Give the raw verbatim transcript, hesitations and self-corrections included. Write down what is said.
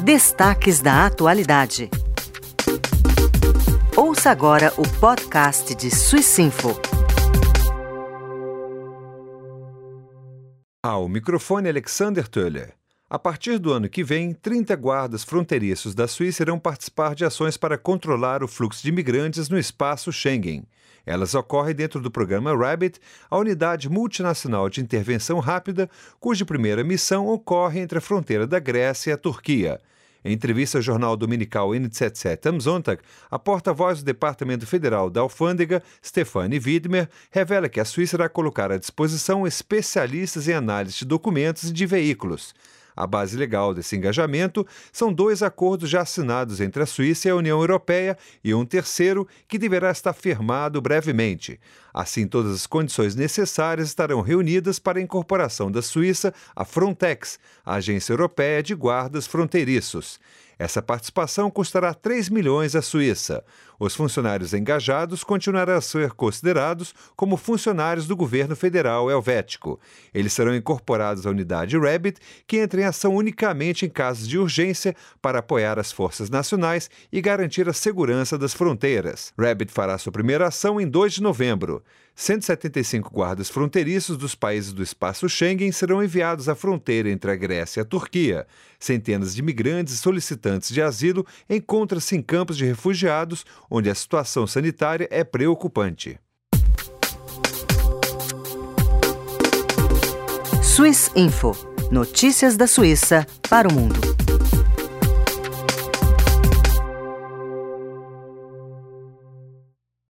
Destaques da atualidade. Ouça agora o podcast de Swissinfo. Ao microfone Alexander Töller. A partir do ano que vem, trinta guardas fronteiriços da Suíça irão participar de ações para controlar o fluxo de imigrantes no espaço Schengen. Elas ocorrem dentro do programa RABBIT, a unidade multinacional de intervenção rápida, cuja primeira missão ocorre entre a fronteira da Grécia e a Turquia. Em entrevista ao jornal dominical N Z Z am Sonntag, a porta-voz do Departamento Federal da Alfândega, Stefanie Widmer, revela que a Suíça irá colocar à disposição especialistas em análise de documentos e de veículos. A base legal desse engajamento são dois acordos já assinados entre a Suíça e a União Europeia e um terceiro que deverá estar firmado brevemente. Assim, todas as condições necessárias estarão reunidas para a incorporação da Suíça à Frontex, a Agência Europeia de Guardas Fronteiriços. Essa participação custará três milhões à Suíça. Os funcionários engajados continuarão a ser considerados como funcionários do governo federal helvético. Eles serão incorporados à unidade RABBIT, que entra em ação unicamente em casos de urgência para apoiar as forças nacionais e garantir a segurança das fronteiras. RABBIT fará sua primeira ação em dois de novembro. cento e setenta e cinco guardas fronteiriços dos países do espaço Schengen serão enviados à fronteira entre a Grécia e a Turquia. Centenas de imigrantes e solicitantes de asilo encontram-se em campos de refugiados, onde a situação sanitária é preocupante. Swissinfo. Notícias da Suíça para o mundo.